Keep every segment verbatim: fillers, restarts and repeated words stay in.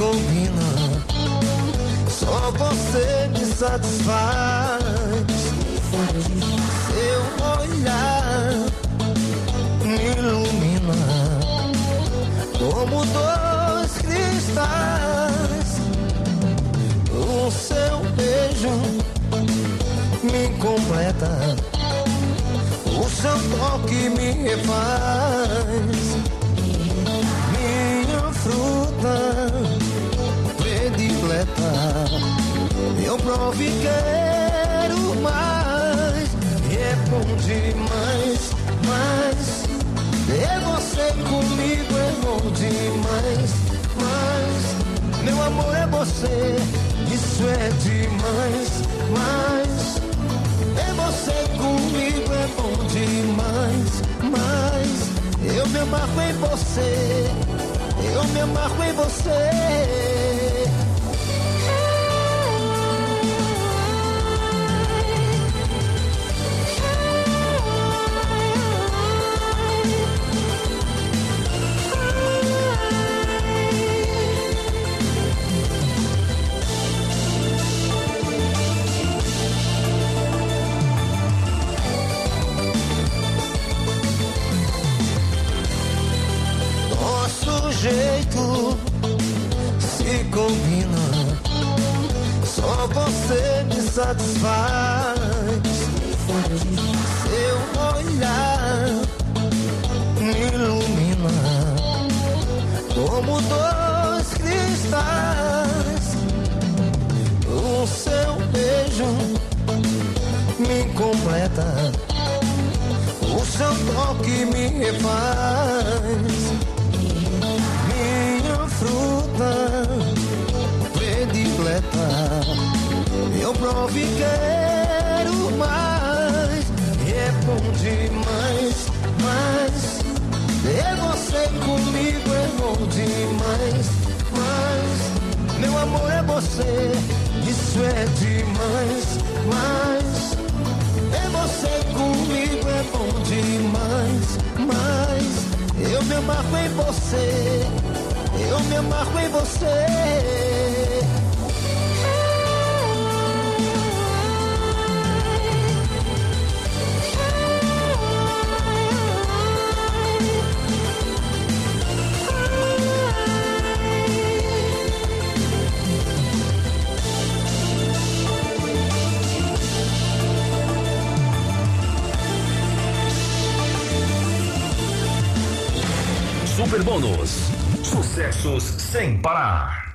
combina, só você me satisfaz. Seu olhar me ilumina como dois cristais. O seu beijo me completa, o seu toque me refaz. Minha fruta predileta, eu provo e quero mais. E é bom demais, mas ter você comigo é bom demais. Mas meu amor é você, isso é demais. Mas ter você comigo é bom demais. Mas eu me amarro em você, eu me amarro em você. Jeito se combina, só você me satisfaz. Seu olhar me ilumina como dois cristais. O seu beijo me completa, o seu toque me refaz. Minha fruta predileta, eu provo e quero mais. E é bom demais, mas ter você comigo é bom demais. Mas meu amor é você, isso é demais. Mas ter você comigo é bom demais. Mas eu me amarro em você, eu me amarro em você. Super Bônus. Sucessos sem parar.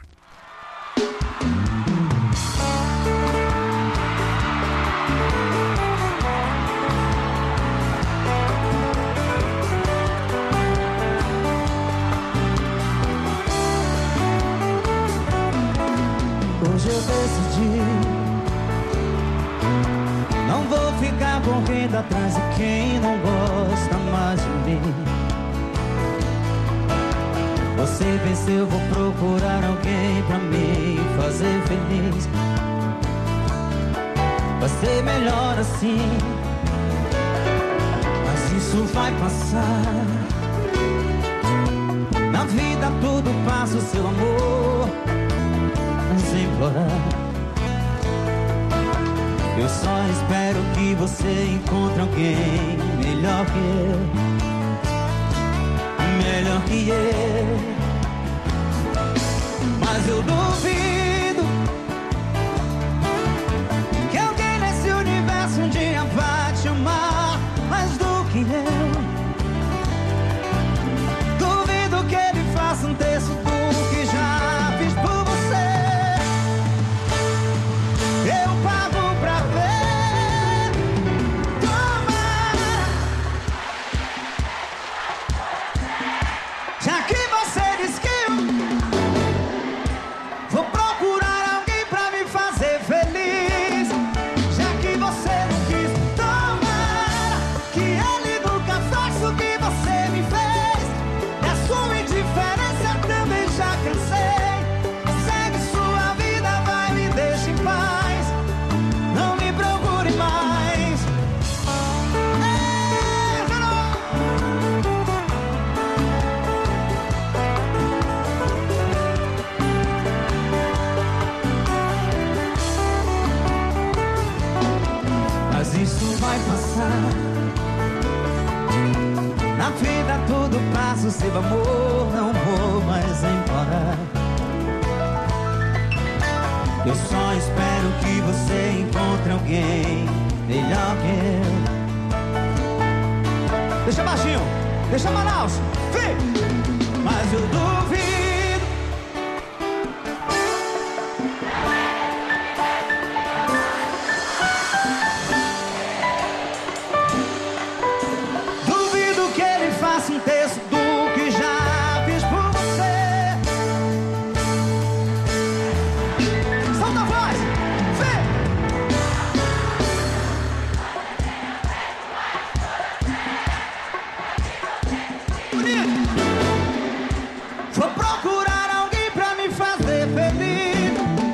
Hoje eu decidi, não vou ficar correndo atrás de quem não gosta mais de mim. Você venceu, vou procurar alguém pra me fazer feliz. Vai ser melhor assim, mas isso vai passar. Na vida tudo passa, o seu amor sem implorar. Eu só espero que você encontre alguém melhor que eu, melhor que eu. Mas eu duvido que alguém nesse universo um dia vai te amar mais do que eu. Duvido que ele faça um terço do que já fiz por você. Eu pago pra ver. Toma, já que você diz que eu vou Na vida tudo passa, seu amor, não vou mais embora. Eu só espero que você encontre alguém melhor que eu. Deixa baixinho, deixa Manaus, vem! Mas eu duvido. Duvido que ele faça um texto do que já fiz por você. Solta a voz, vem! Bonito! Vou procurar alguém pra me fazer feliz.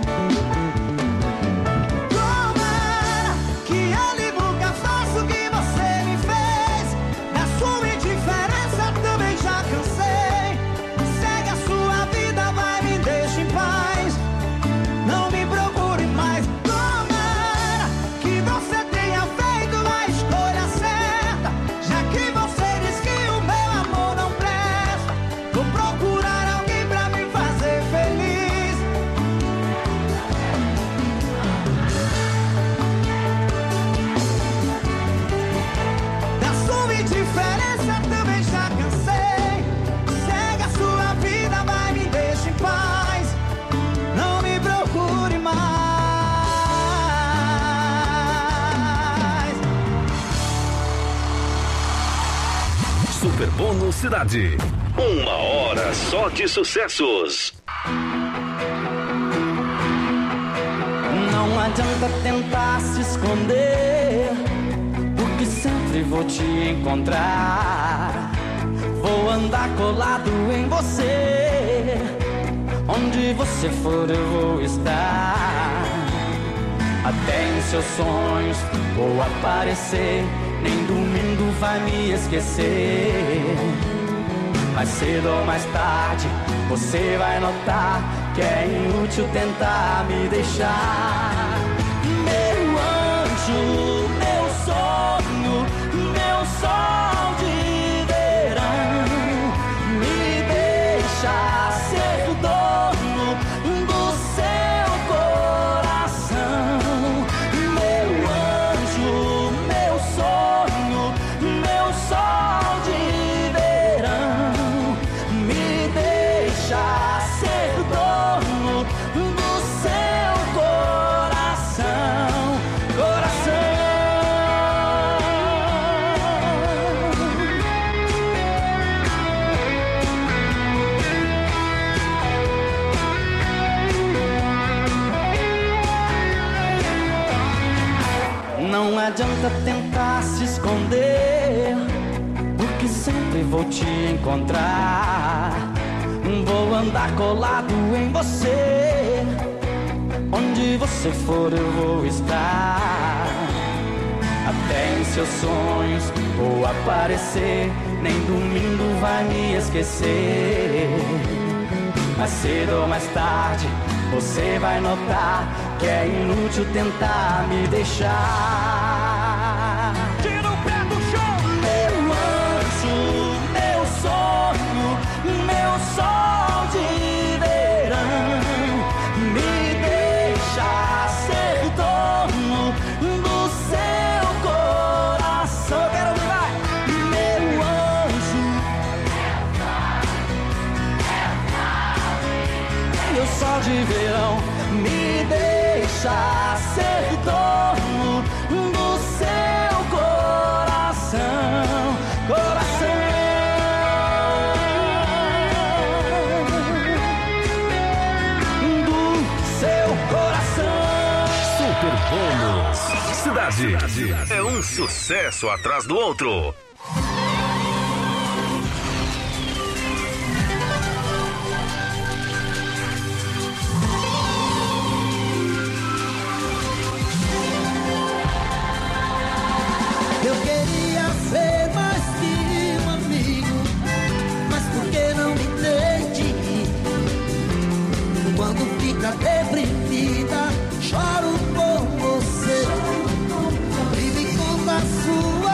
Tomara que ele nunca faça o que você me fez. Da sua indiferença também já cansei. Segue a sua vida, vai, me deixa em paz. Não me procure mais. Tomara que você tenha feito a escolha certa, já que você diz que o meu amor não presta. Vou procurar alguém pra me fazer feliz. Da sua indiferença também já cansei. Segue a sua vida, vai, me deixa em paz. Não me procure mais. Super Bônus Cidade. Uma hora só de sucessos. Não adianta tentar se esconder, porque sempre vou te encontrar. Vou andar colado em você. Onde você for eu vou estar. Até em seus sonhos vou aparecer. Nem dormindo vai me esquecer. Mais cedo ou mais tarde você vai notar que é inútil tentar me deixar. Meu anjo, meu sonho, meu sol de verão, me deixa ser dono do seu coração. Meu anjo, meu sonho, meu sol de verão, me deixa ser dono do seu coração. Coração. Não adianta tentar se esconder, porque sempre vou te encontrar. Vou andar colado em você. Onde você for eu vou estar. Até em seus sonhos vou aparecer. Nem dormindo vai me esquecer. Mais cedo ou mais tarde você vai notar que é inútil tentar me deixar. Tira o pé do chão. Meu anjo, meu sonho, meu sol de verão, me deixa ser dono do seu coração. Eu quero virar. Meu anjo, meu sol de verão, me deixa ser dono do seu coração. Coração. Do seu coração. Super Bônus Cidade. É um sucesso atrás do outro. Eu queria ser mais que um amigo, mas por que não me deixe ir? Quando fica deprimida, choro por você. E me conta a sua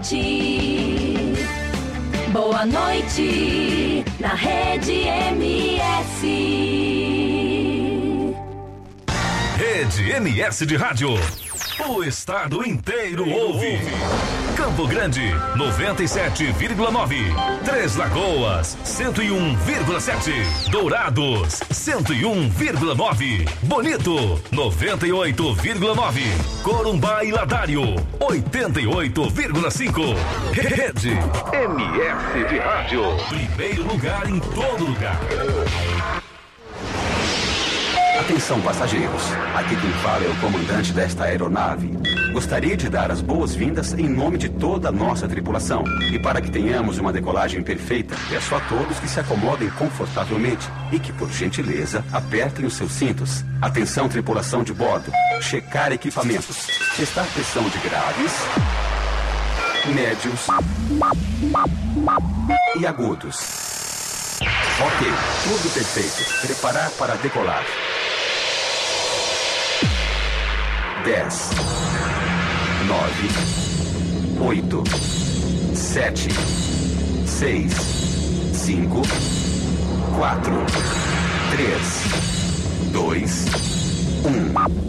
noite. Boa noite na Rede M S. Rede M S de Rádio. O estado inteiro ouve. Campo Grande, noventa e sete vírgula nove. Três Lagoas, cento e um vírgula sete. Dourados, cento e um vírgula nove. Bonito, noventa e oito vírgula nove. Corumbá e Ladário, oitenta e oito vírgula cinco. Rede M S de Rádio. Primeiro lugar em todo lugar. Atenção, passageiros. Aqui quem fala é o comandante desta aeronave. Gostaria de dar as boas-vindas em nome de toda a nossa tripulação. E para que tenhamos uma decolagem perfeita, peço a todos que se acomodem confortavelmente e que, por gentileza, apertem os seus cintos. Atenção, tripulação de bordo. Checar equipamentos. Testar pressão de graves, médios e agudos. Ok, tudo perfeito. Preparar para decolar. Dez, nove, oito, sete, seis, cinco, quatro, três, dois, um.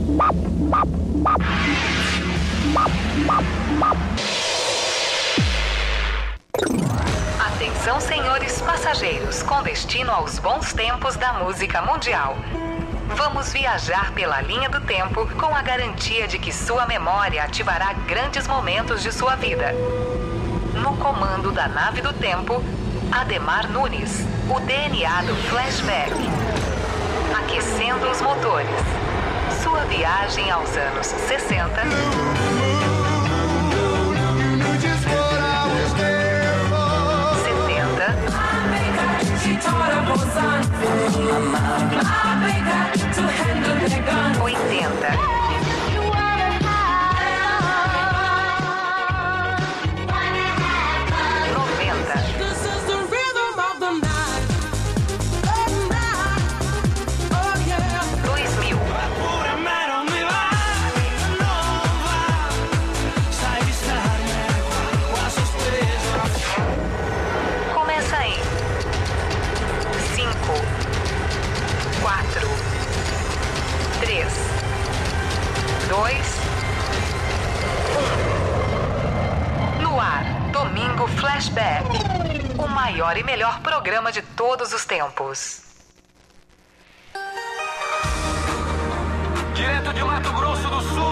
Atenção, senhores passageiros, com destino aos bons tempos da música mundial. Vamos viajar pela linha do tempo com a garantia de que sua memória ativará grandes momentos de sua vida. No comando da nave do tempo, Ademar Nunes, o D N A do flashback. Aquecendo os motores. Sua viagem aos anos sessenta. oitenta. noventa. dois mil. Começa aí. cinco, quatro, três, dois, um. No ar, Domingo Flashback. O maior e melhor programa de todos os tempos. Direto de Mato Grosso do Sul.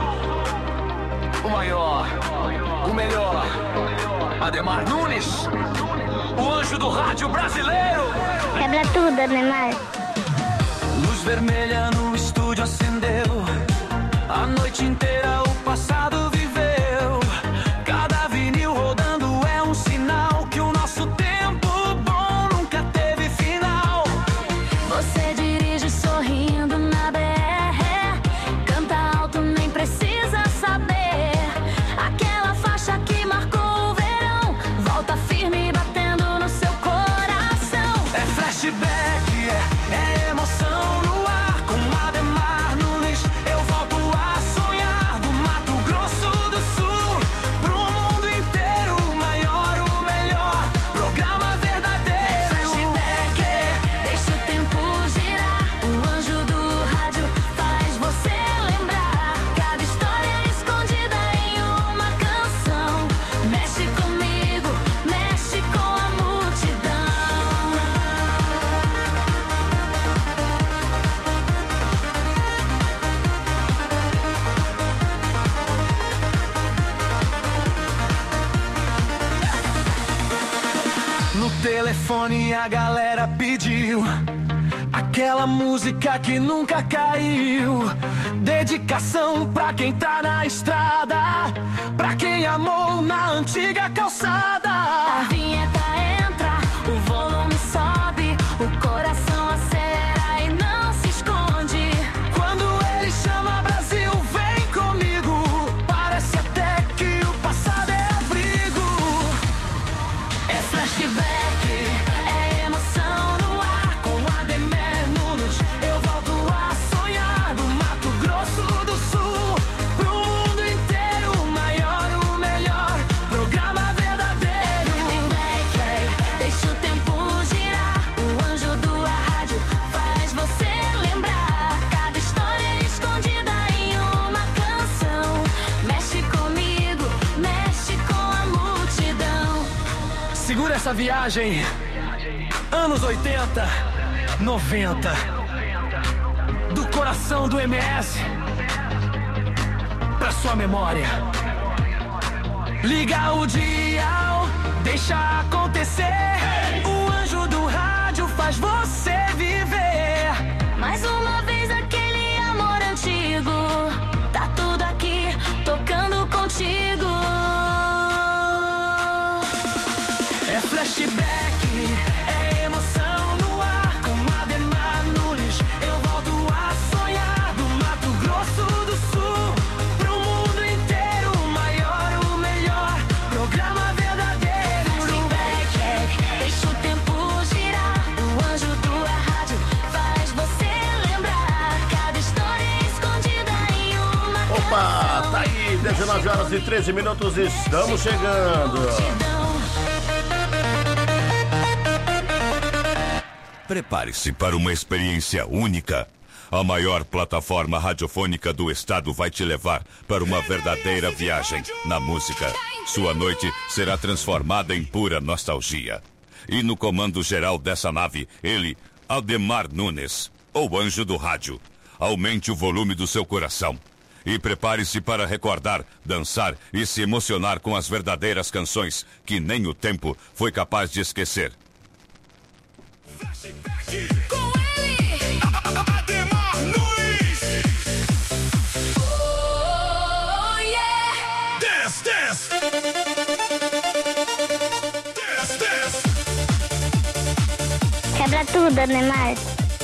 O maior, o melhor. Ademar Nunes. O anjo do rádio brasileiro. Quebra tudo, Ademar. Luz vermelha no estúdio acendeu. A noite inteira o passado viveu. Cada vinil rodando é um sinal que o nosso tempo bom nunca teve final. Você dirige sorrindo na B R. Canta alto, nem precisa saber. Aquela faixa que marcou o verão. Volta firme, batendo no seu coração. É flashback, é, é emoção no ar. Com Ademar Nunes, eu volto a sonhar. Do Mato Grosso do Sul pro mundo inteiro, o maior, o melhor programa verdadeiro. Flashback, deixa o tempo girar. O anjo do rádio faz você lembrar. Cada história escondida em uma canção. Mexe comigo, mexe com a multidão. No telefone a galera pediu aquela música que nunca caiu. Dedicação pra quem tá na estrada, pra quem amou na antiga calçada. A vinheta entra, o volume sobe, o coração acelera e não se esconde. Quando ele chama Brasil, vem comigo. Parece até que o passado é abrigo. É flashback, é emoção no ar. Com Ademar Nunes, eu volto a sonhar. Do Mato Grosso do Sul pro mundo inteiro, o maior, o melhor programa Nessa viagem, anos oitenta, noventa, do coração do M S pra sua memória. Liga o dial, deixa acontecer. O anjo do rádio faz você viver. Mais uma vez aquele amor antigo, tá tudo aqui tocando contigo. É flashback, é emoção no ar. Com Ademar Nunes, eu volto a sonhar. Do Mato Grosso do Sul pro mundo inteiro. O maior, o melhor programa verdadeiro. Flashback, deixa o tempo girar. O anjo do rádio faz você lembrar. Cada história escondida em uma canção. Opa, tá aí, dezenove horas e treze minutos, estamos chegando. Prepare-se para uma experiência única. A maior plataforma radiofônica do estado vai te levar para uma verdadeira viagem na música. Sua noite será transformada em pura nostalgia. E no comando geral dessa nave, ele, Ademar Nunes, o anjo do rádio. Aumente o volume do seu coração. E prepare-se para recordar, dançar e se emocionar com as verdadeiras canções que nem o tempo foi capaz de esquecer. Com ele, Ademar Nunes. Oh, yeah. Dance, dance. Dance, dance. Quebra tudo, Ademar.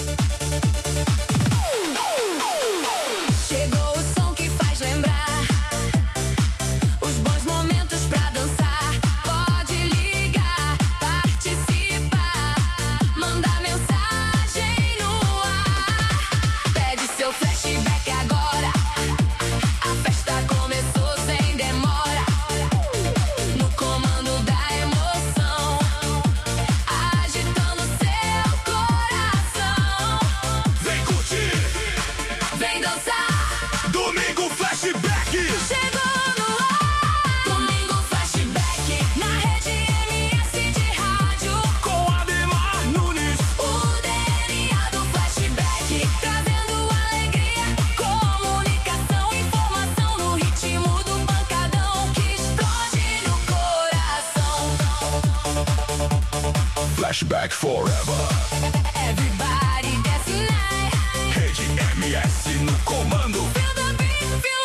Chegou o som que faz lembrar os bons momentos pra dançar. Pode ligar, participar, mandar mensagem no ar. Pede seu flashback agora. A festa começou sem demora. No comando da emoção, agitando seu coração. Vem curtir, Vem dançar. domingo flashback. Chegou no ar. Domingo Flashback na rede M S de rádio. Com Ademar Nunes. O D N A do flashback, trazendo alegria, comunicação, informação no ritmo do pancadão que explode no coração. Flashback forever. Everybody dance night. Rede M S no comando. Feel the beat, feel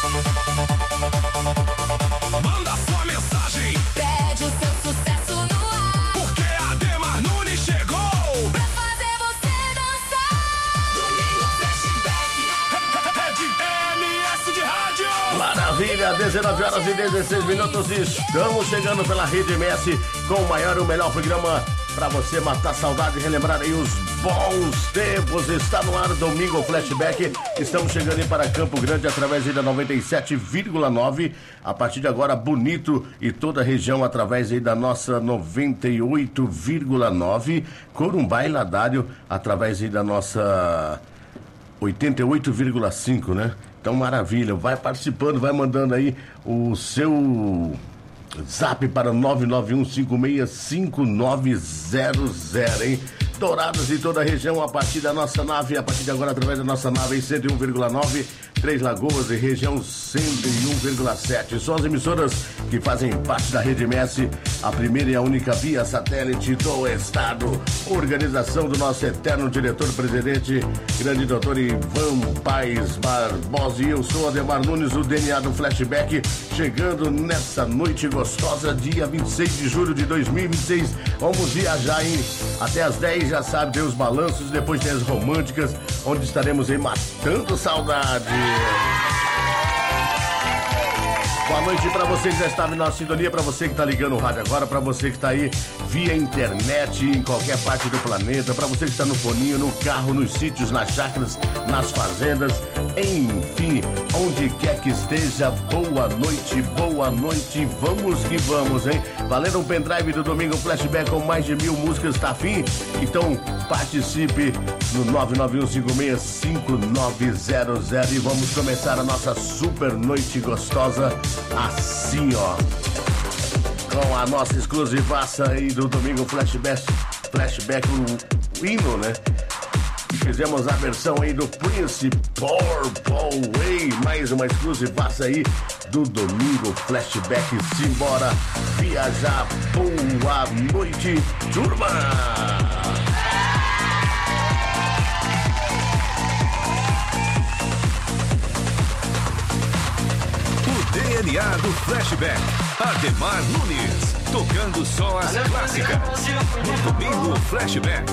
alright. Manda sua mensagem, Pede o seu sucesso no ar. porque Ademar Nunes chegou. Pra fazer você dançar. Domingo Flashback. Rede M S de rádio. Maravilha, dezenove horas e dezesseis minutos, estamos chegando pela Rede M S com o maior e o melhor programa para você matar saudade e relembrar aí os bons tempos. Está no ar Domingo Flashback. Estamos chegando aí para Campo Grande através aí da noventa e sete vírgula nove. A partir de agora, Bonito e toda a região através aí da nossa noventa e oito vírgula nove. Corumbá e Ladário através aí da nossa oitenta e oito vírgula cinco, né? Então, maravilha. Vai participando, vai mandando aí o seu zap para nove nove um cinco seis cinco nove zero zero, hein? Dourados e toda a região a partir da nossa nave, a partir de agora através da nossa nave em cento e um vírgula nove, Três Lagoas e região cento e um vírgula sete. São as emissoras que fazem parte da Rede M S, a primeira e a única via satélite do estado. Organização do nosso eterno diretor-presidente, grande doutor Ivan Paes Barbosa. E eu sou Ademar Nunes, o D N A do Flashback, chegando nessa noite gostosa, dia vinte e seis de julho de dois mil e vinte e seis. Vamos viajar, hein? Até as dez, já sabe, tem os balanços, depois tem as românticas, onde estaremos aí matando saudade. Boa noite para você que já estava em nossa sintonia, para você que está ligando o rádio agora, para você que está aí via internet em qualquer parte do planeta, para você que está no foninho, no carro, nos sítios, nas chácaras, nas fazendas, enfim, onde quer que esteja, boa noite, boa noite, vamos que vamos, hein? Valendo um pendrive do Domingo Flashback com mais de mil músicas, tá afim? Então participe no nove nove um cinco seis cinco nove zero zero e vamos começar a nossa super noite gostosa assim, ó. com a nossa exclusivaça aí do Domingo Flashback, Flashback o, o hino, né? E fizemos a versão aí do Prince Purple Way, mais uma exclusivaça aí do Domingo Flashback. Simbora viajar, boa noite, turma! D N A do Flashback, Ademar Nunes, tocando só as clássicas, no Domingo Flashback.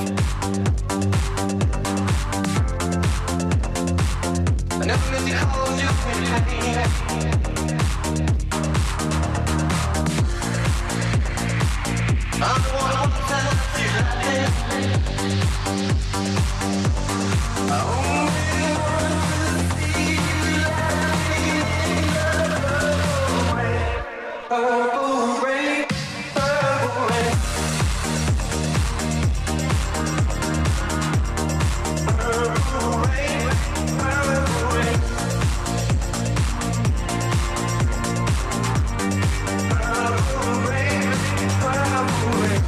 Purple rain, purple rain. Purple rain, purple rain. Purple rain, purple rain.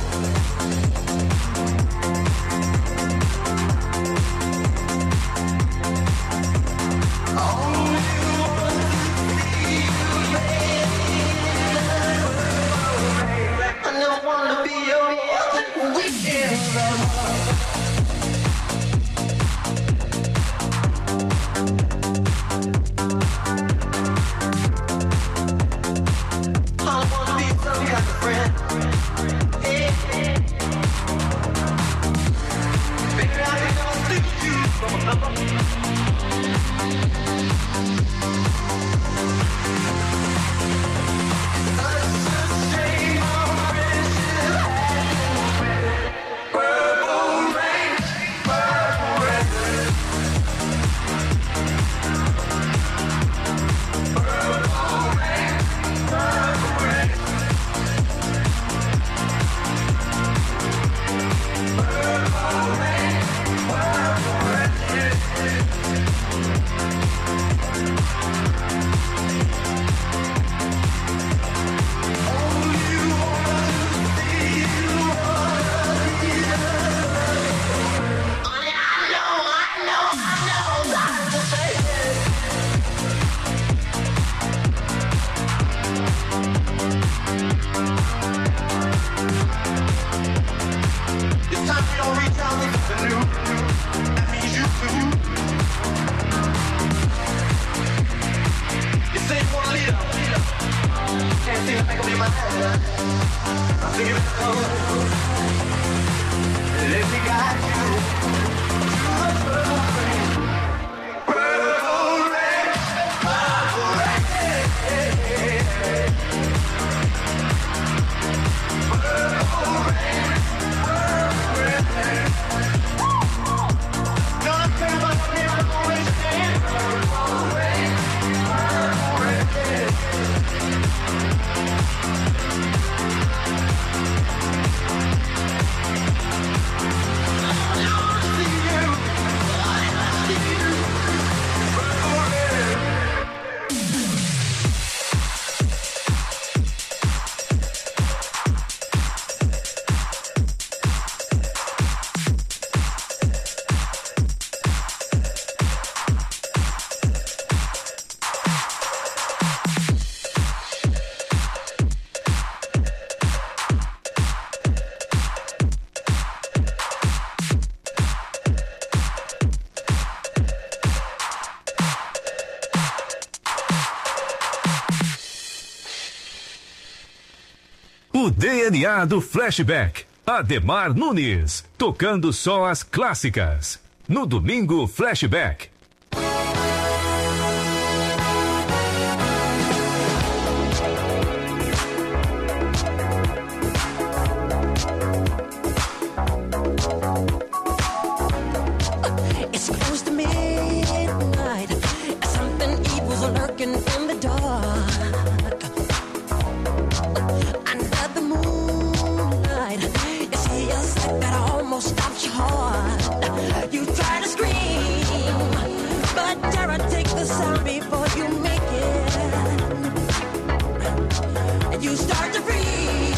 O D N A do Flashback, Ademar Nunes, tocando só as clássicas, no Domingo Flashback. It's close to midnight, something evil's lurking in the dark. Under the moonlight, you see a sight that almost stops your heart. You try to scream, but terror takes the sound before you make it. And you start to freeze.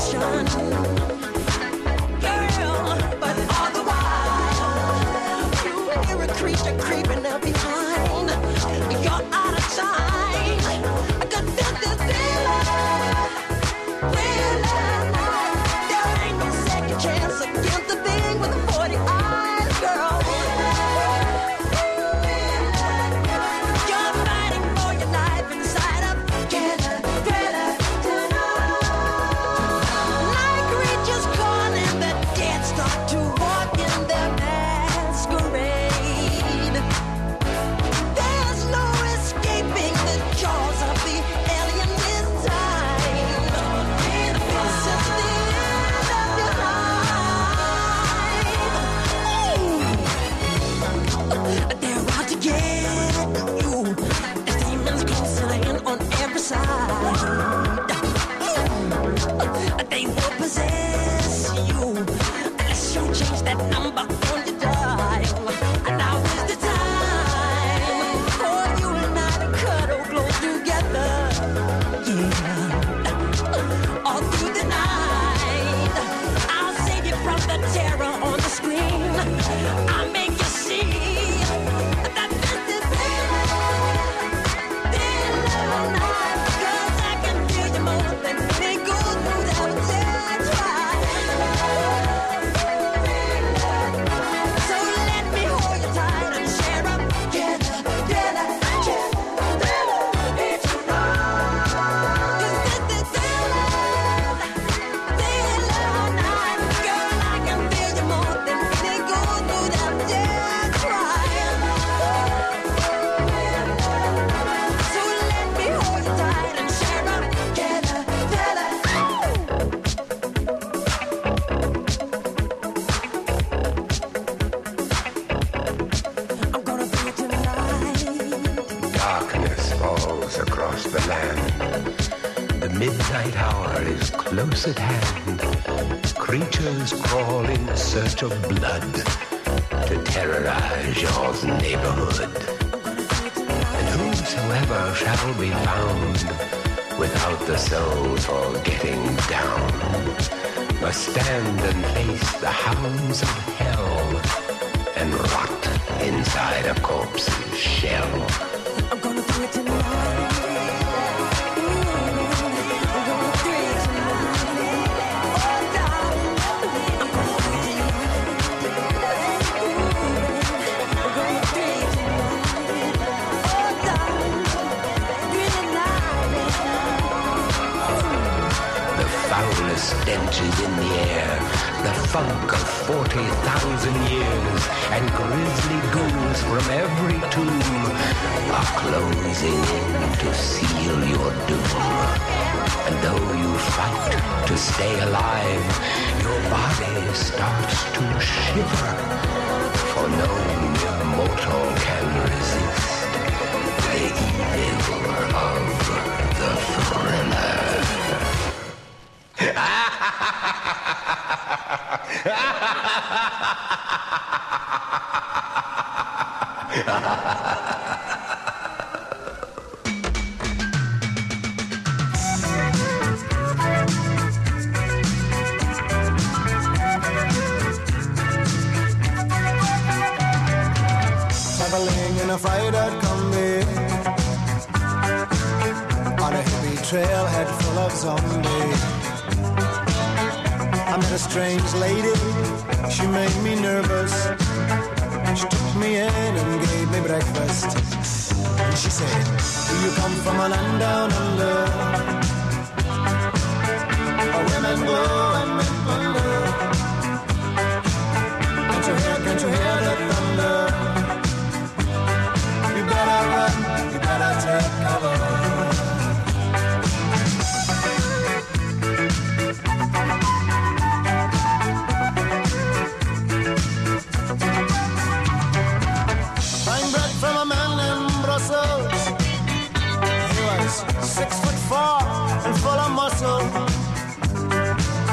ocean. Girl, but all the while, you hear a creature creeping up behind. You're out of time. I could feel this feeling. Feeling. There ain't no second chance against the thing with the forty eyes, girl. You're fighting for your life inside of Thriller, Thriller tonight. Like creatures caught in the dead start to walk in their masquerade. There's no escaping the jaws of the alien this time. This is the end of your life. Ooh. They're out to get you. The demons closing in on every side. Ooh. They will possess you unless you change that number on your dial. And now is the time for you and I to cuddle close together. Yeah. All through the night, I'll save you from the terror on the screen. I'll make you see that this is Thriller night. 'Cause I can feel you more than they go through that dead ride. So let me hold you tight and share up together, together, together, it's tonight. 'Cause this is Thriller, Thriller night. Girl, I can feel you more than they go through that dead ride. So let me hold you tight and share up together, together. I'm gonna be tonight. Darkness falls across the land. The midnight hour is close at hand. Creatures crawl in search of blood to terrorize your neighborhood. And whosoever shall be found without the soul for getting down must stand and face the hounds of hell and rot inside a corpse's shell. I'm gonna do it tonight. I'm gonna do it tonight. Oh, darling, I'm gonna do it tonight. I'm gonna do it tonight. Oh, darling, do it tonight. The foulest stench is in the air, the funk of forty thousand years, and grisly ghouls from every tomb are closing in to seal your doom. And though you fight to stay alive, your body starts to shiver, for no mortal can resist the evil of the Thriller. Traveling in a freighter combi on a hippie trailhead full of zombies. I met a strange lady, she made me nervous. She took me in and gave me breakfast. And she said, do you come from a land down under, where women go and men wonder? Can't you hear, can't you hear the thunder? You better run, you better take cover. Buying bread from a man named Brussels. He was six foot four and full of muscle.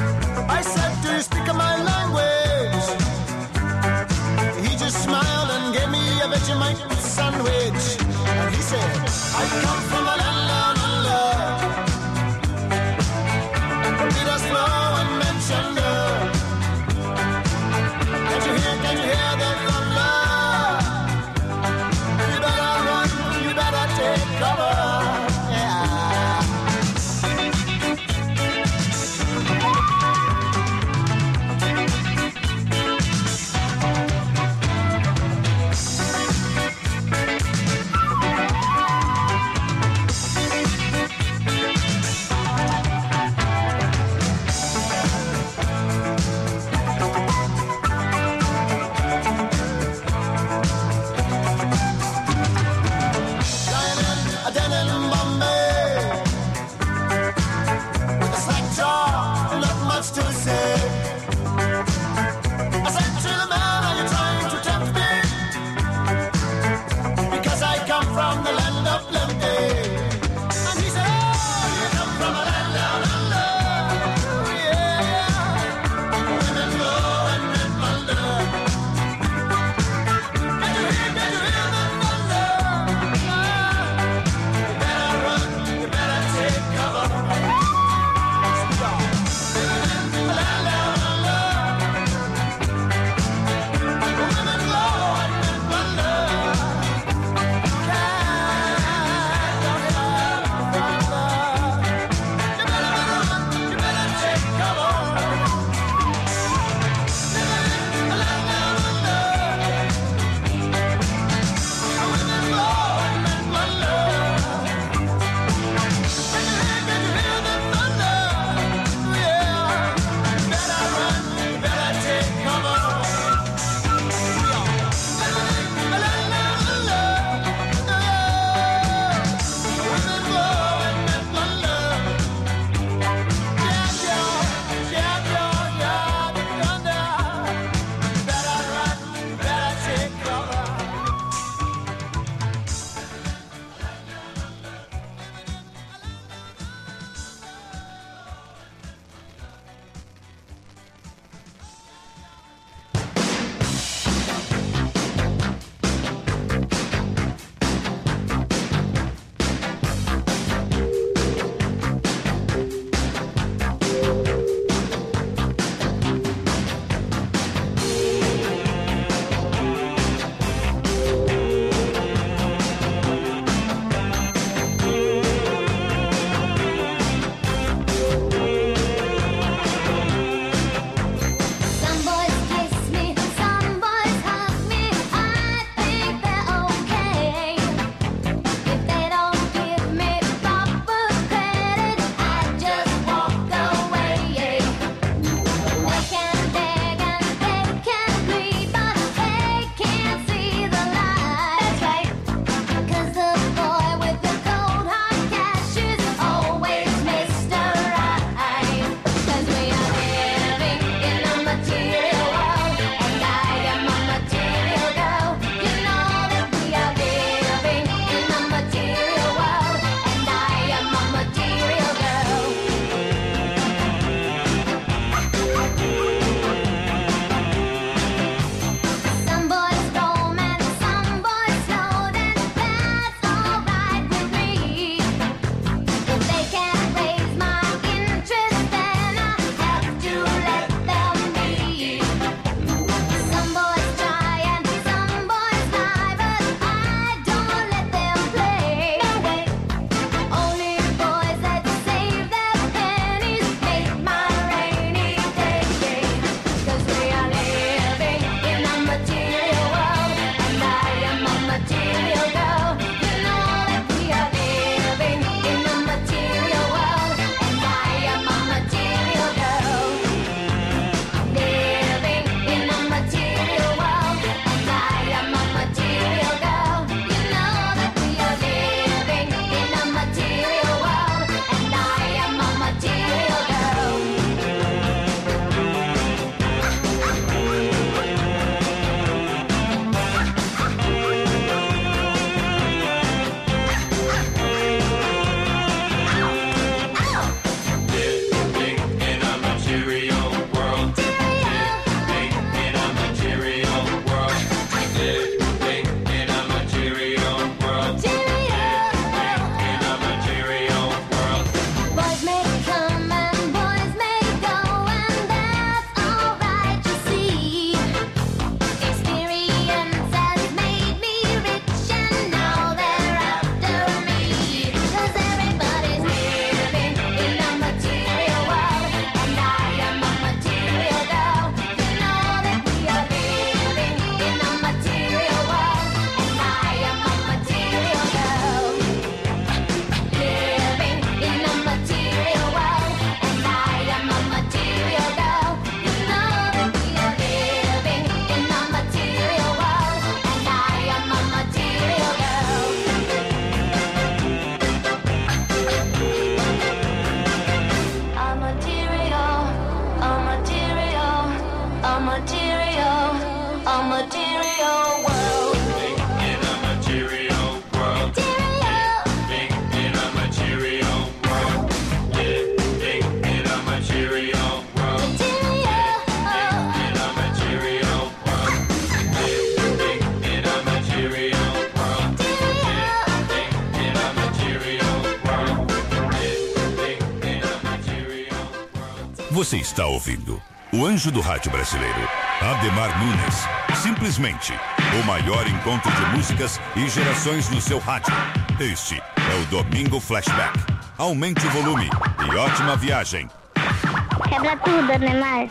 Você está ouvindo o anjo do rádio brasileiro, Ademar Nunes. Simplesmente o maior encontro de músicas e gerações no seu rádio. Este é o Domingo Flashback. Aumente o volume e ótima viagem. Quebra tudo, Ademar.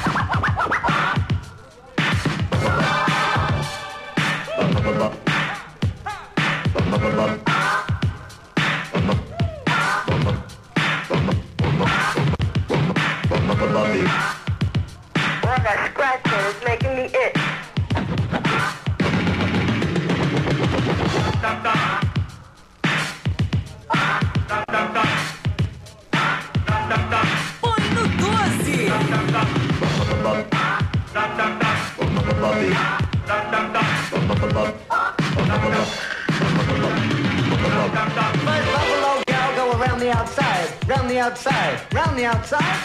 Well, I got scratching. It's making me itch. Põe no doze. First buffalo gal go around the outside, round the outside, round the outside.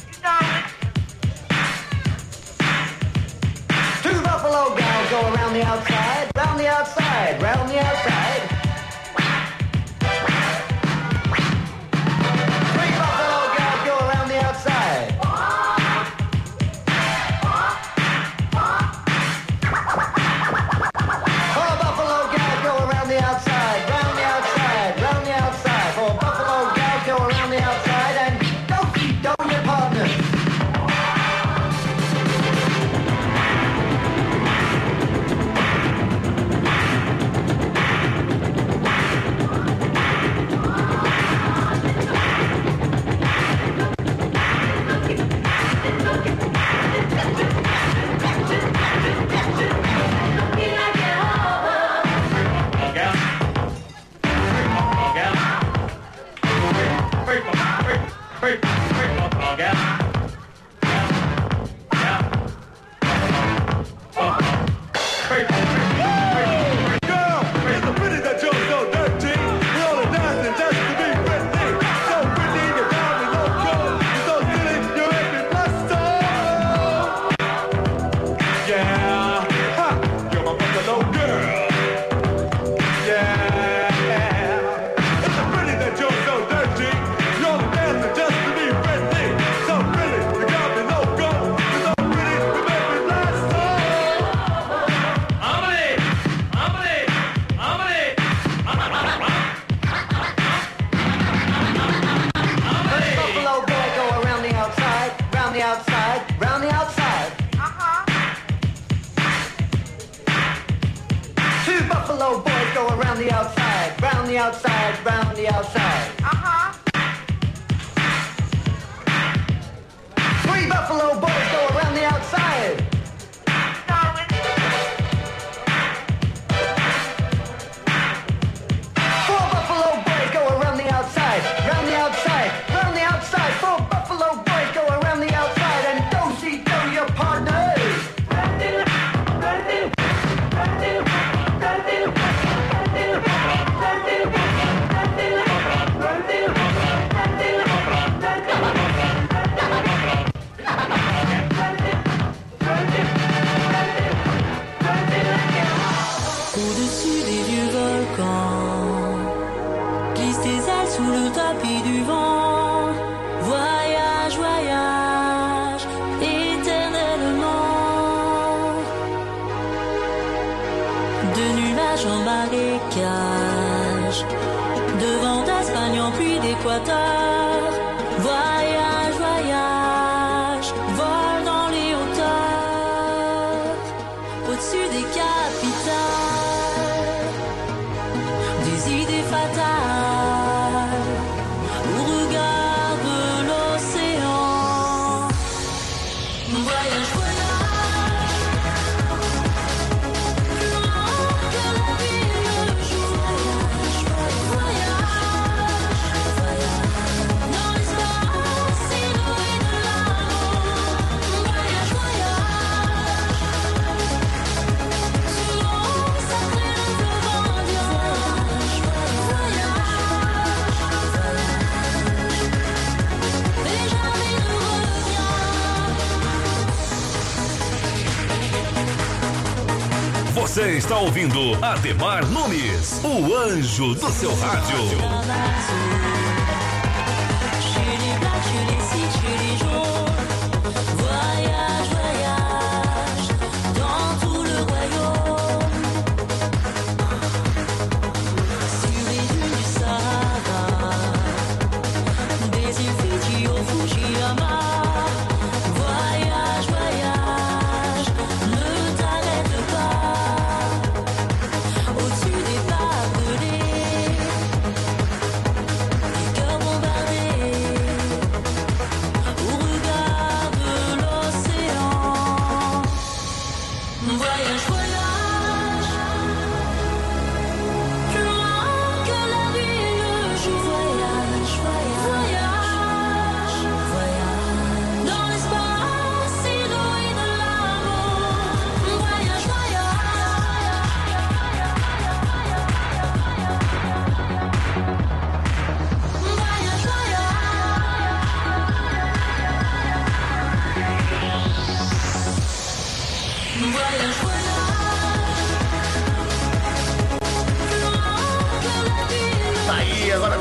Two buffalo gals go around the outside, round the outside, round the outside. Three buffalo gals go around the outside. Four buffalo gals go around the outside, round the outside, round the outside. Four buffalo gals go around the outside and don't keep doing your partner. Outside, round the outside. Uh-huh. Three buffalo boys go around the outside. Four buffalo boys go around the outside, round the outside, round the outside. Four buffalo boys go around the outside and don't see do your partners. Au-dessus des vieux volcans, glisse tes ailes sous le tapis du vent. Voyage, voyage, éternellement. De nuages en marécage, de vent d'Espagne en pluie d'équateur. Voyage, voyage, vole dans les hauteurs. Au-dessus des capitales, des idées fatales, au regard de l'océan. Voyage, voyage, plus loin que la vie le jour. Voyage, voyage, dans l'espace inouï de l'amour. Voyage, voyage, sur l'eau sacrée de Florentien. Você está ouvindo Ademar Nunes, o anjo do seu rádio. Chez les blacks, chez les sites, chez les jaunes.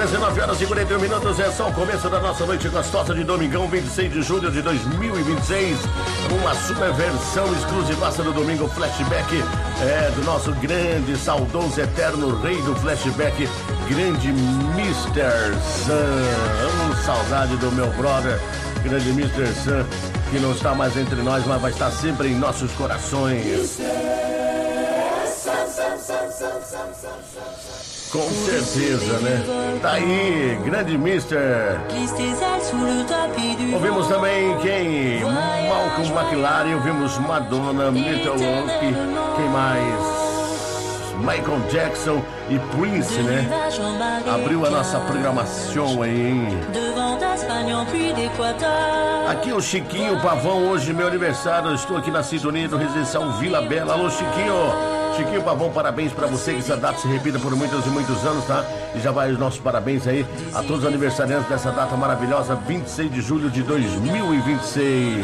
dezenove horas e quarenta e um minutos, é só o começo da nossa noite gostosa de domingão, vinte e seis de julho de dois mil e vinte e seis. Uma super versão exclusivaça do domingo flashback é, do nosso grande, saudoso, eterno rei do flashback, grande mister Sam. Oh, saudade do meu brother, grande mister Sam, que não está mais entre nós, mas vai estar sempre em nossos corações. Com certeza, né? Tá aí, grande mister. Ouvimos também quem? Malcolm McLaren, ouvimos Madonna, Metal Wolf, quem mais? Michael Jackson e Prince, né? Abriu a nossa programação aí, hein? Aqui é o Chiquinho Pavão, hoje meu aniversário, eu estou aqui na sintonia do Residencial Vila Bela. Alô, Chiquinho! Chiquinho Pavão, parabéns pra você, que essa data se repita por muitos e muitos anos, tá? E já vai os nossos parabéns aí a todos os aniversariantes dessa data maravilhosa, vinte e seis de julho de dois mil e vinte e seis.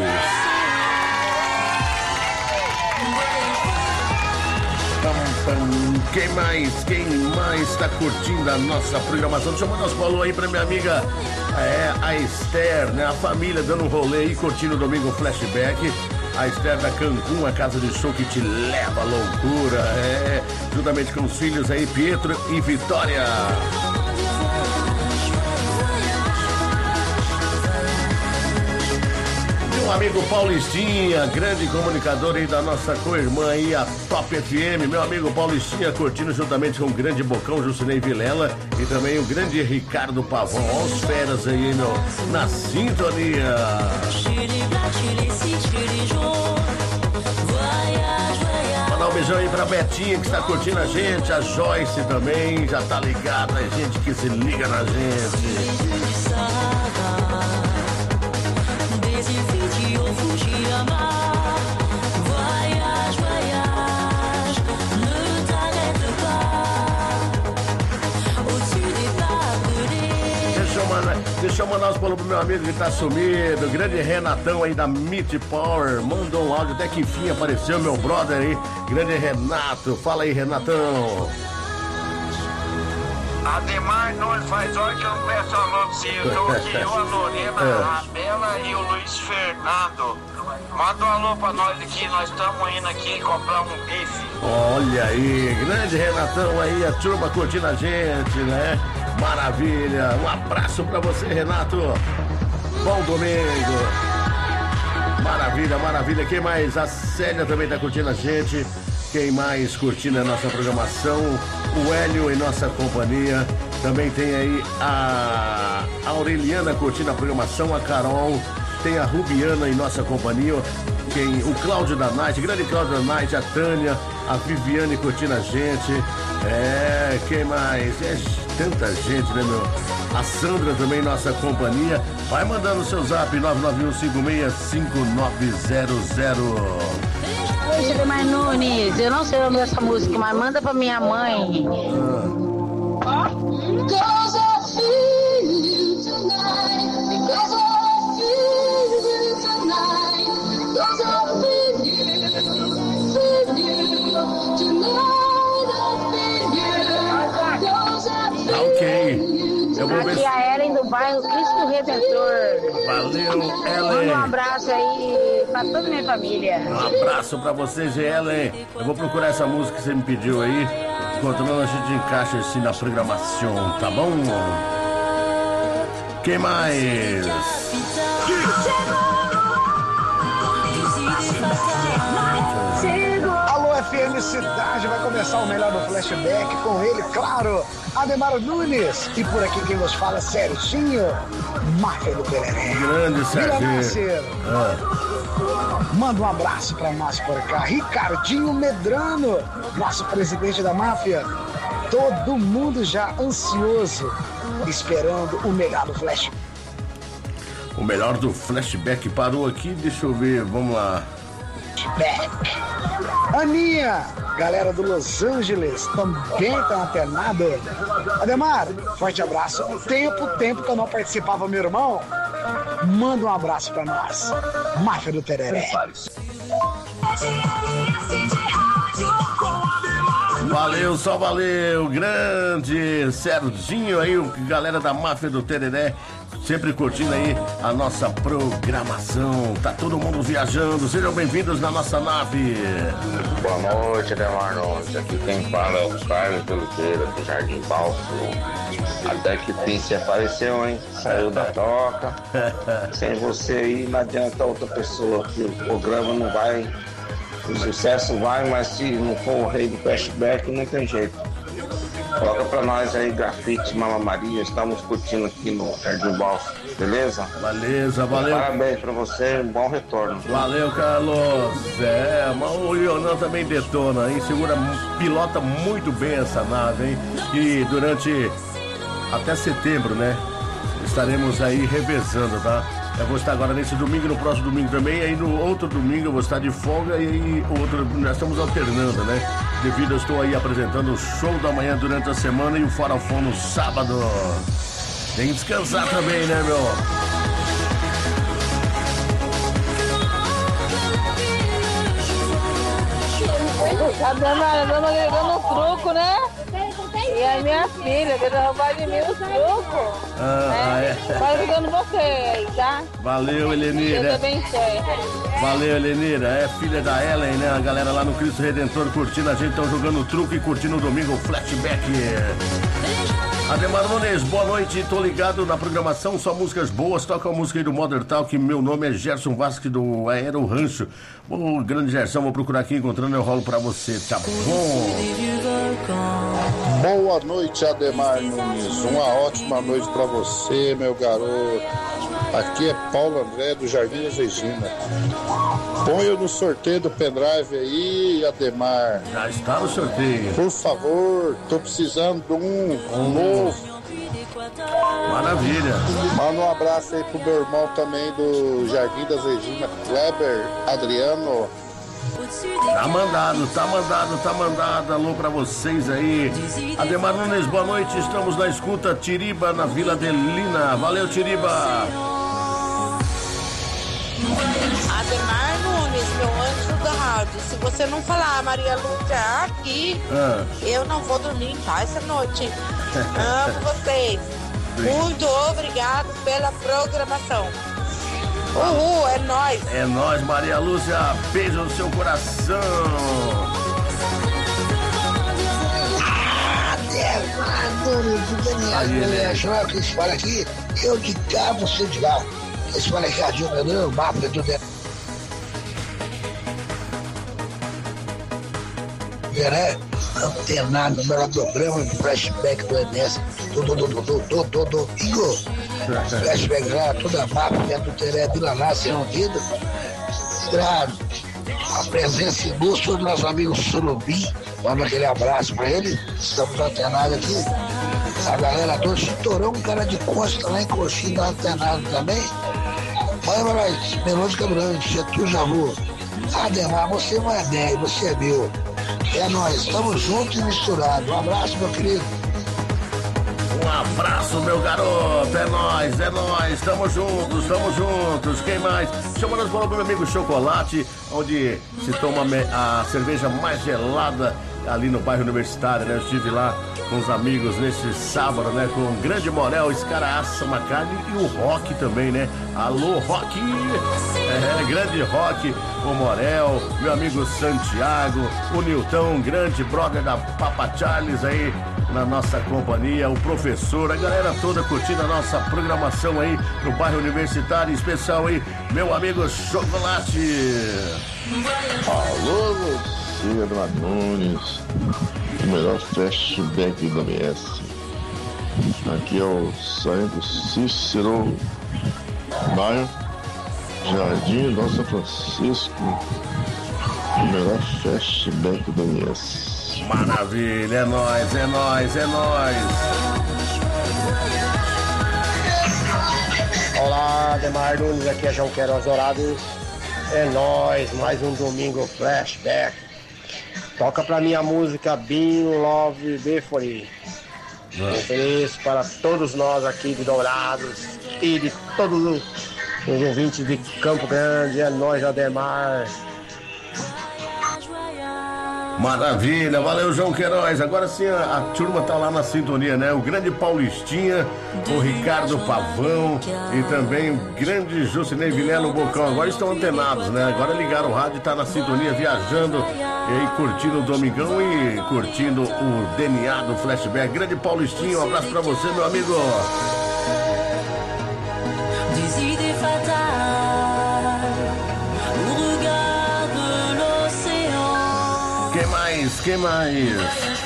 Quem mais? Quem mais está curtindo a nossa programação? Deixa eu mandar os falou aí pra minha amiga é, a Esther, né? A família dando um rolê aí, curtindo o domingo flashback. A Esther da Cancún, a casa de show que te leva à loucura, é, juntamente com os filhos aí, Pietro e Vitória. Meu amigo Paulistinha, grande comunicador aí da nossa co-irmã aí, a Top F M. Meu amigo Paulistinha curtindo juntamente com o grande Bocão, Jucinei Vilela e também o grande Ricardo Pavão. Olha os feras aí, meu, na sintonia. Mandar um beijão aí pra Betinha que está curtindo a gente, a Joyce também, já tá ligada, a gente que se liga na gente. Deixa eu mandar, deixa eu mandar os bolos pro meu amigo que tá sumido, grande Renatão aí da Meat Power, mandou um áudio, até que enfim apareceu meu brother aí, grande Renato. Fala aí, Renatão. Ademar Nunes faz hora que eu não peço alô pra você. Eu tô aqui, eu, a Lorena, a Bela e o Luiz Fernando. Manda um alô pra nós aqui, nós estamos indo aqui comprar um bife. Olha aí, grande Renatão aí, a turma curtindo a gente, né? Maravilha, um abraço pra você, Renato. Bom domingo. Maravilha, maravilha. Quem mais? A Célia também tá curtindo a gente. Quem mais curtindo a nossa programação? O Hélio em nossa companhia. Também tem aí a Aureliana curtindo a programação, a Carol. Tem a Rubiana em nossa companhia. Quem? O Cláudio da Night, grande Cláudio da Night, a Tânia, a Viviane curtindo a gente. É, quem mais? É tanta gente, né, meu? A Sandra também em nossa companhia. Vai mandando o seu zap nove nove um cinco seis cinco nove zero zero. Oi, Ademar Nunes, eu não sei o nome dessa música, mas manda pra minha mãe. Ah. Because I feel tonight, because I feel tonight, because I feel you, feel you, tonight I feel you, because I feel Tá ok. Eu vou ver Aqui se... a Ellen do bairro Cristo Redentor. Valeu, Ellen. Manda um abraço aí pra toda a minha família. Um abraço pra vocês, Ellen. Eu vou procurar essa música que você me pediu aí. Enquanto não, a gente encaixa assim na programação, tá bom? Quem mais? Alô, F M Cidade, vai começar o melhor do flashback com ele, claro, Ademar Nunes. E por aqui quem nos fala, Serginho, Máfia do Peleré. Grande Serginho. Ah. Manda um abraço pra nós por cá. Ricardinho Medrano, nosso presidente da máfia. Todo mundo já ansioso, esperando o melhor do flash. O melhor do flashback parou aqui, deixa eu ver, vamos lá. Flashback. Aninha, galera do Los Angeles, também tá antenado. Ademar, forte abraço. Tempo, tempo que eu não participava, meu irmão. Manda um abraço pra nós. Máfia do Tereré. Valeu, só valeu. Grande Serginho aí, galera da Máfia do Tereré, sempre curtindo aí a nossa programação. Tá todo mundo viajando. Sejam bem-vindos na nossa nave. Boa noite, Ademar Nunes. Aqui quem fala é o Carlos de Oliveira, do Jardim Bálsamo. Até que Prince apareceu, hein? Saiu da toca. Sem você aí, não adianta outra pessoa, que o programa não vai. O sucesso vai, mas se não for o rei do flashback, não tem jeito. Coloca pra nós aí, Grafite Mama Maria. Estamos curtindo aqui no Jardim Bálsamo, beleza? Beleza, valeu. Parabéns pra você, um bom retorno. Valeu, Carlos. É, mas o Leonan também detona, hein? Segura, pilota muito bem essa nave, hein? E durante até setembro, né? Estaremos aí revezando, tá? Eu vou estar agora nesse domingo, no próximo domingo também, aí no outro domingo eu vou estar de folga e aí outro, nós estamos alternando, né? Devido eu estou aí apresentando o show da manhã durante a semana e o Farofão no sábado. Tem que descansar também, né, meu? A dona, a dona ganhando um truco, né? E a minha filha quer roubar de mim os trucos. Ah, né? é. Vai ajudando você aí, tá? Valeu, Helenira. Deus abençoe. Valeu, Helenira. É filha da Ellen, né? A galera lá no Cristo Redentor curtindo a gente, estão jogando truco e curtindo o domingo o flashback. Ademar Nunes, boa noite, tô ligado na programação, só músicas boas, toca a música aí do Modern Talk, meu nome é Gerson Vasque do Aero Rancho. Ô, grande Gerson, vou procurar aqui, encontrando eu rolo pra você, tá bom? Boa noite, Ademar Nunes, uma ótima noite pra você, meu garoto. Aqui é Paulo André do Jardim das Regina. Põe eu no sorteio do pendrive aí, Ademar. Já está no sorteio. Por favor, tô precisando de um, um novo. Maravilha. Manda um abraço aí pro meu irmão também do Jardim das Regina, Weber Adriano. Tá mandado, tá mandado, tá mandado. Alô pra vocês aí. Ademar Nunes, boa noite. Estamos na escuta Tiriba, na Vila Adelina. Valeu, Tiriba. Ademar Nunes, meu anjo da rádio. Se você não falar Maria Lúcia aqui, ah. eu não vou dormir em paz essa noite. Amo vocês. Muito obrigado pela programação. Uhul, é nóis. É nóis, Maria Lúcia. Beijo no seu coração. Ademar Nunes, o Daniel João, que se fala aqui, eu de cá, você de lá. Esse fala aqui, Radinho Pedrão, Máfia do Daniel. Né? Antenado no melhor programa de flashback do M S. Do, do, do, do, do, do, do, Igor. Flashback lá, toda a máfia do Teré Vila Nácia reunida. Claro, a presença ilustre do nosso amigo Surubim. Manda aquele abraço pra ele. Estamos antenados aqui. A galera toda estourou um cara de costa lá em Coxinha, tá antenado também. Vai, vai, Melôdica Grande, Getúlio Javu. Ademar, você não é dez, você é meu. É nóis, estamos juntos e misturados. Um abraço, meu querido. Um abraço, meu garoto. É nóis, é nóis. Tamo juntos, tamo juntos. Quem mais? Chamando as bolas pro meu amigo Chocolate, onde se toma a cerveja mais gelada ali no bairro Universitário, né? Eu estive lá com os amigos nesse sábado, né? Com o Grande Morel, esse cara assa uma carne e o Rock também, né? Alô, Rock! É, Grande Rock, o Morel, meu amigo Santiago, o Nilton, grande brother da Papa Charles aí na nossa companhia, o professor, a galera toda curtindo a nossa programação aí no bairro Universitário, em especial aí, meu amigo Chocolate. Alô, você, Ademar Nunes, o melhor flashback do M S. Aqui é o Saindo Cícero Maio, Jardim Dom São Francisco, o melhor flashback do M S. Maravilha, é nóis, é nóis, é nóis. Olá, Ademar Nunes, aqui é João Queiroz Dourado. É nóis, mais um domingo flashback. Toca pra mim a música Being Love Before. Ofereço para todos nós aqui de Dourados e de todos os ouvintes de Campo Grande. É nóis, Ademar. Maravilha, valeu João Queiroz. Agora sim a, a turma tá lá na sintonia, né? O grande Paulistinha, o Ricardo Pavão e também o grande Jucinei Vilela Bocão. Agora estão antenados, né? Agora ligaram o rádio e tá na sintonia, viajando e aí curtindo o Domingão e curtindo o D N A do Flashback. Grande Paulistinha, um abraço pra você, meu amigo. Des idées fatales au regard de l'océan. Que mais? Que mais?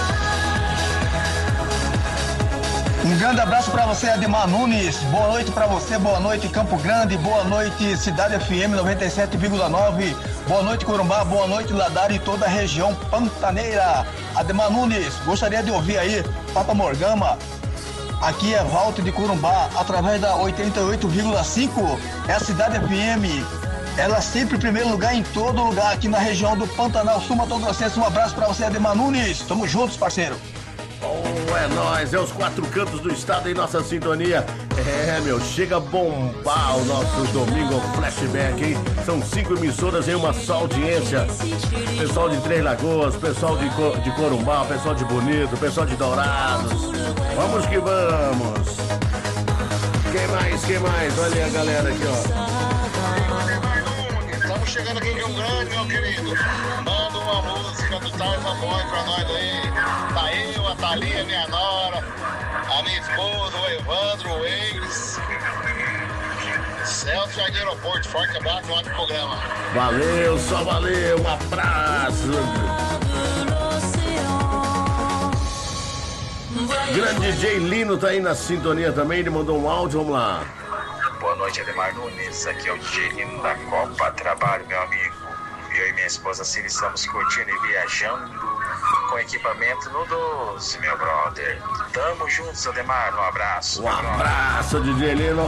Um grande abraço pra você, Ademar Nunes. Boa noite pra você, boa noite Campo Grande, boa noite Cidade F M noventa e sete vírgula nove, boa noite Corumbá, boa noite Ladara e toda a região pantaneira. Ademar Nunes, gostaria de ouvir aí Papa Morgana. Aqui é Walter de Corumbá, através da oitenta e oito vírgula cinco, é a Cidade F M. Ela sempre em primeiro lugar em todo lugar aqui na região do Pantanal Sul Mato Grossense. Um abraço pra você, Ademar Nunes. Tamo juntos, parceiro. Oh, é nóis, é os quatro cantos do estado em nossa sintonia. É, meu, chega a bombar o nosso Domingo Flashback, hein? São cinco emissoras em uma só audiência. Pessoal de Três Lagoas, pessoal de, Co- de Corumbá, pessoal de Bonito, pessoal de Dourados. Vamos que vamos. Quem mais, quem mais? Olha aí a galera aqui, ó. Estamos chegando aqui em Rio Grande, meu querido. Manda uma música do Tarzan Boy pra nós aí. Tá eu, a Thalia, minha nora, a minha esposa, o Evandro, o Eiris. Celso Jardim Aeroporto, forte abraço, um ótimo programa. Valeu, só valeu, um abraço. Grande D J Lino tá aí na sintonia também, ele mandou um áudio, vamos lá. Boa noite, Ademar Nunes. Aqui é o D J Lino da Copa Trabalho, meu amigo. Eu e minha esposa Ciri estamos curtindo e viajando com equipamento no doze, meu brother. Tamo juntos, Ademar. Um abraço. Um abraço, D J Lino.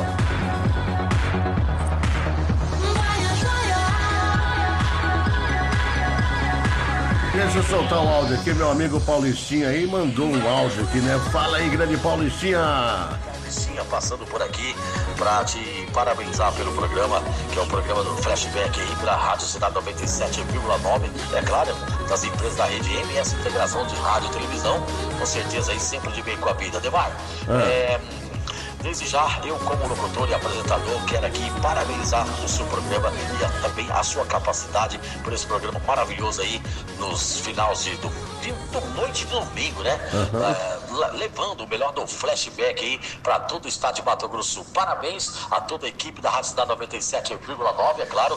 Deixa eu soltar um áudio aqui, meu amigo Paulistinha aí mandou um áudio aqui, né? Fala aí, grande Paulistinha. Paulistinha passando por aqui pra te parabenizar pelo programa, que é o programa do Flashback aí pra Rádio Cidade noventa e sete vírgula nove, é claro, das empresas da rede M, essa integração de rádio e televisão, com certeza aí sempre de bem com a vida. Demar, Ah. é... Desde já, eu como locutor e apresentador quero aqui parabenizar o seu programa e a, também a sua capacidade por esse programa maravilhoso aí nos finais de, do, de, de noite de domingo, né? Uhum. É, la- levando o melhor do Flashback aí para todo o estado de Mato Grosso. Parabéns a toda a equipe da Rádio Cidade noventa e sete vírgula nove, é claro,